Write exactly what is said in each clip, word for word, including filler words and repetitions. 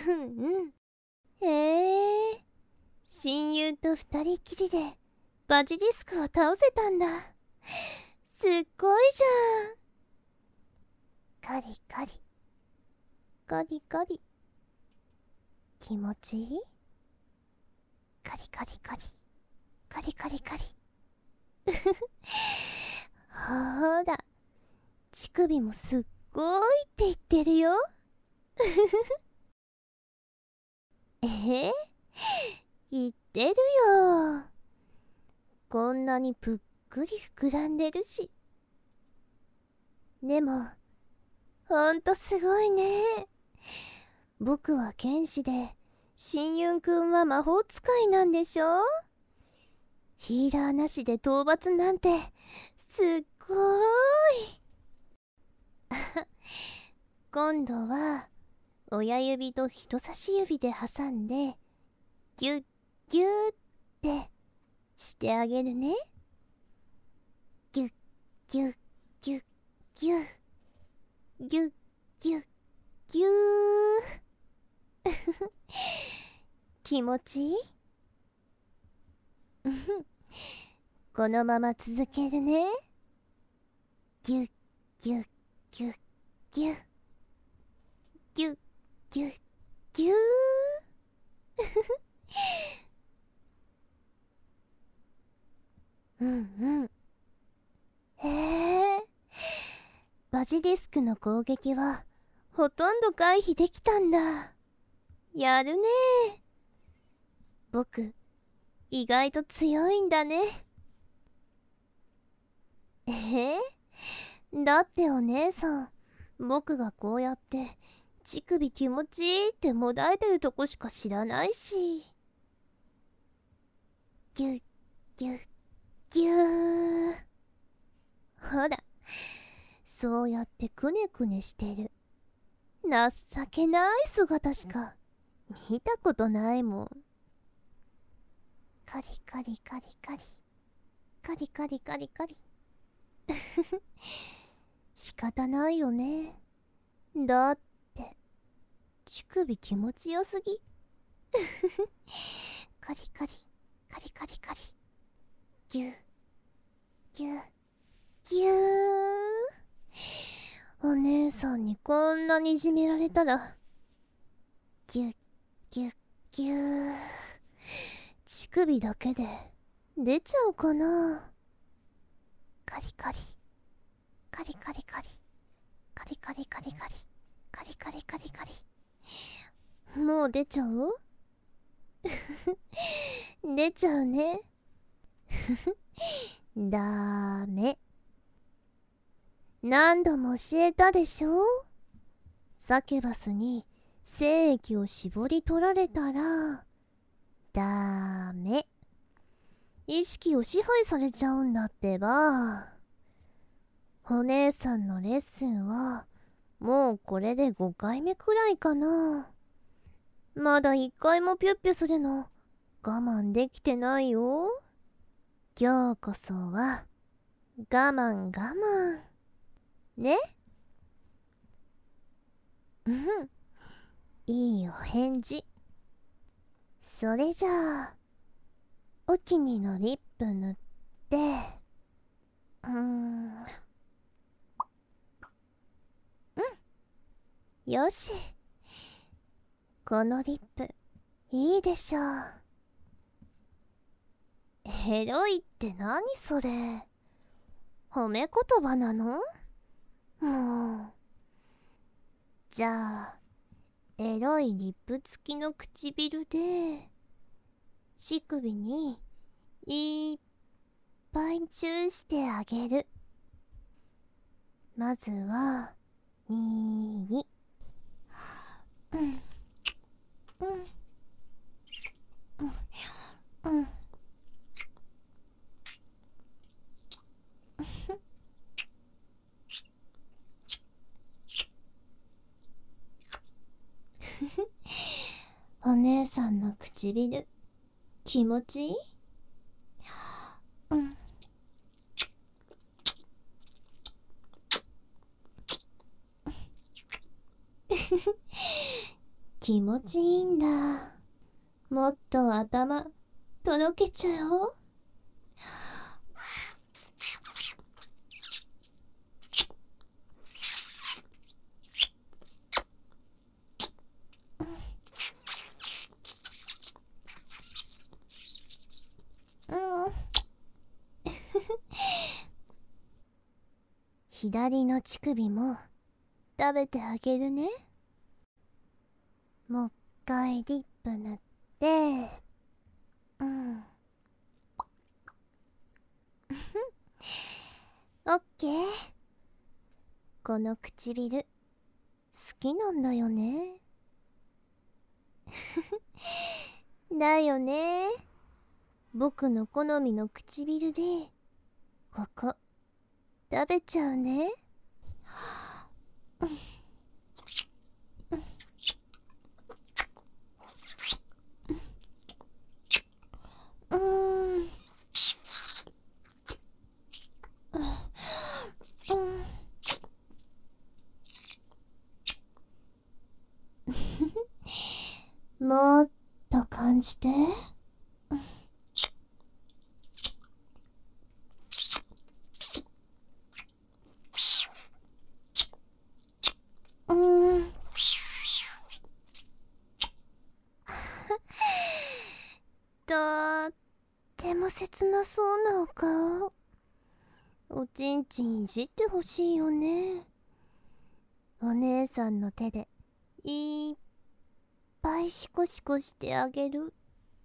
うんうん。へえ、親友と二人きりでバジリスクを倒せたんだ。すっごいじゃん。カリカリカリカリ。気持ちいい？カリカリカリカリカリカリ。ほら、乳首もすっごいって言ってるよ。えー、言ってるよ。こんなにぷっくり膨らんでるし。でもほんとすごいね。僕は剣士で、親友くんは魔法使いなんでしょ。ヒーラーなしで討伐なんてすっごーい。今度は親指と人差し指で挟んでギュッギュッってしてあげるね。ギュッギュッギュッギュッギュッギュッギュー。気持ちいい？このまま続けるね。ギュッギュッギュッギュッギュッギュッギュー。うんうん。へえ、バジリスクの攻撃はほとんど回避できたんだ。やるね。僕意外と強いんだね。えー、だってお姉さん、僕がこうやって乳首気持ちいいってもだえてるとこしか知らないし。ギュッギュッギュー。ほら、そうやってくねくねしてる情けない姿しか見たことないもん。カリカリカリカリカリカリカリカリ。仕方ないよね。だって乳首気持ちよすぎ。カリカリカリカリカリ。ギュギュギュー。お姉さんにこんなにいじめられたらギュギュギュー。乳首だけで出ちゃうかな。カリカリカリカリカリカリカリカリカリカリカリカリカリ。もう出ちゃう？出ちゃうね。ダメ。何度も教えたでしょ。サキュバスに精液を絞り取られたらダメ。意識を支配されちゃうんだってば。お姉さんのレッスンはもうこれでごかいめくらいかな。まだいっかいもピュッピュするの我慢できてないよ。今日こそは我慢我慢ね。うん、いいお返事。それじゃあお気に入りのリップ塗って、うーん、うん、よし。このリップいいでしょう。エロいって何それ？褒め言葉なの？もう。じゃあエロいリップ付きの唇で乳首にいっぱいチューしてあげる。まずは右。うんうんうんうん。お姉さんの唇気持ちいい？うん。 気持ちいいんだ。もっと頭とろけちゃおう。左の乳首も食べてあげるね。もう一回リップ塗って、うん。オッケー。この唇好きなんだよね。だよね。僕の好みの唇でここ食べちゃうね。うーん。もっと感じて。うーん。とっても切なそうなお顔。おちんちんいじってほしいよね。お姉さんの手でいっぱいシコシコしてあげる。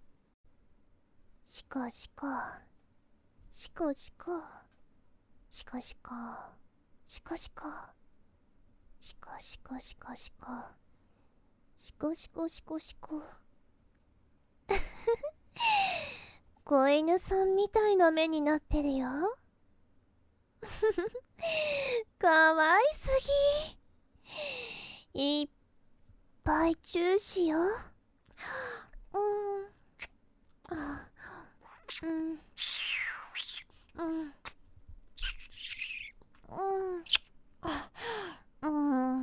シコシコシコシコシコシコシコシコシコシコシコシコシコシコシコシコ。子犬さんみたいな目になってるよ。かわいすぎ。いっぱいチューしよう。うんあうんうんうんあうん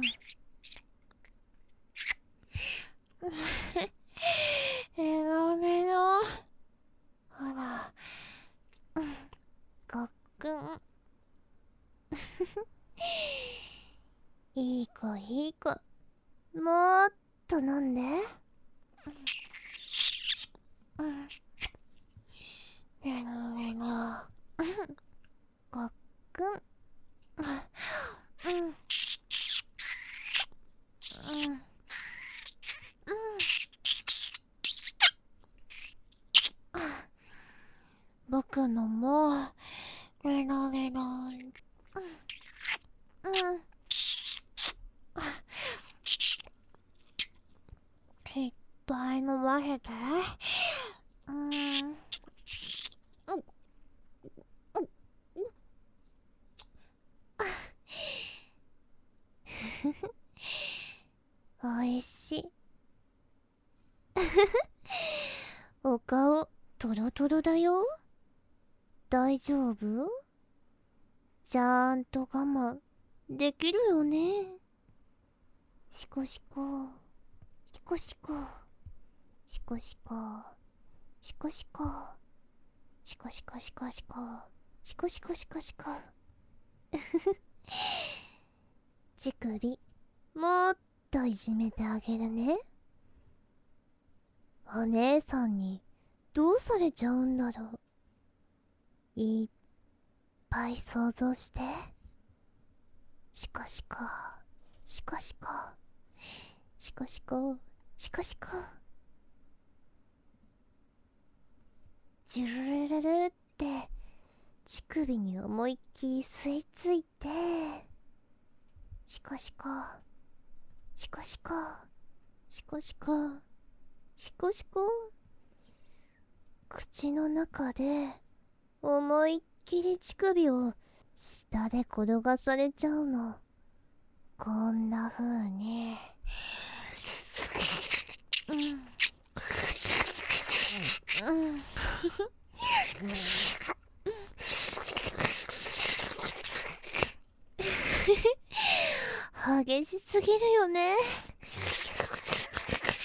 メロメロ。ほら、うん、ごっくん。いい子いい子。もっと飲んで。うん。メロメロ。ごっくん。うん。うん。うん。僕のもメロメロ。うん。うん。いっぱい飲ませて。うん。おいしい。お顔トロトロだよ。大丈夫？ちゃんと我慢できるよね。シコシコシコシコシコシコシコシコシコシコシコシコシコシコシコシコ。乳首もっといじめてあげるね。お姉さんにどうされちゃうんだろう。いっぱい想像して。シコシコシコシコシコシコシコシコ。ジュルルルルって乳首に思いっきり吸い付いて、シコシコシコシコシコシコシコシコ。口の中で思いっきり乳首を下で転がされちゃうの。こんな風に。うんうん激しすぎるよね。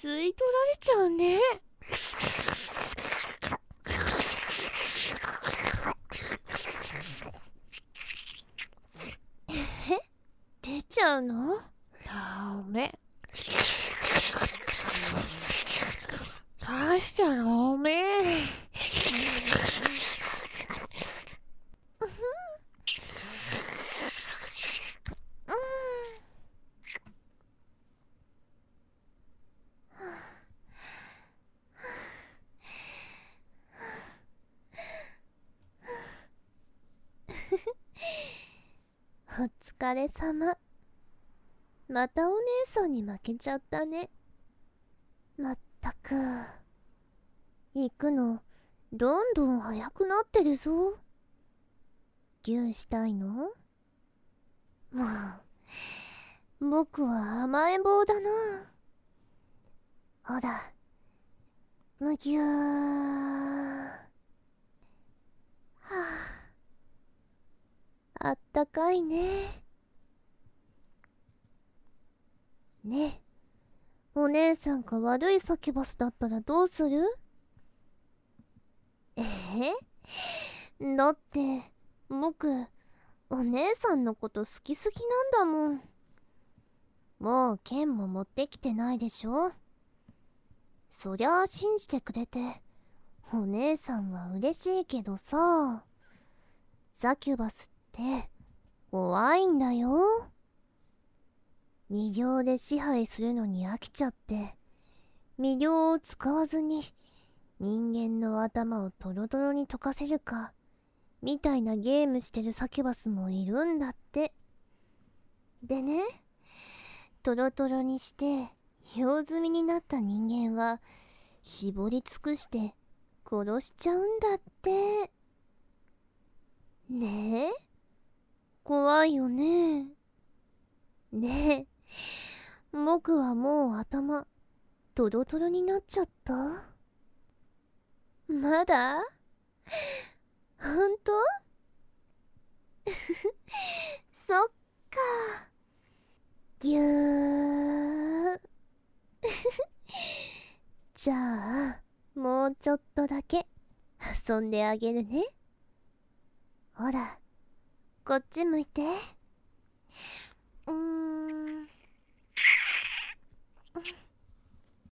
吸い取られちゃうね。え、出ちゃうの？ダメ。出しちゃダメ。お疲れ様。またお姉さんに負けちゃったね。まったく。行くのどんどん早くなってるぞ。ギューしたいの？もう僕は甘えん坊だな。ほら、むぎゅー。はあ、あったかいね。ねえ、お姉さんが悪いサキュバスだったらどうする？えー、だって僕お姉さんのこと好きすぎなんだもん。もう剣も持ってきてないでしょ。そりゃあ信じてくれてお姉さんは嬉しいけどさ、サキュバスって怖いんだよ。魅了で支配するのに飽きちゃって魅了を使わずに人間の頭をトロトロに溶かせるかみたいなゲームしてるサキュバスもいるんだって。でね、トロトロにして用済みになった人間は絞り尽くして殺しちゃうんだって。ねえ、怖いよね。ねえ、僕はもう頭トロトロになっちゃった？まだ？ほんと？そっか。ぎゅー。じゃあもうちょっとだけ遊んであげるね。ほら、こっち向いて。うーん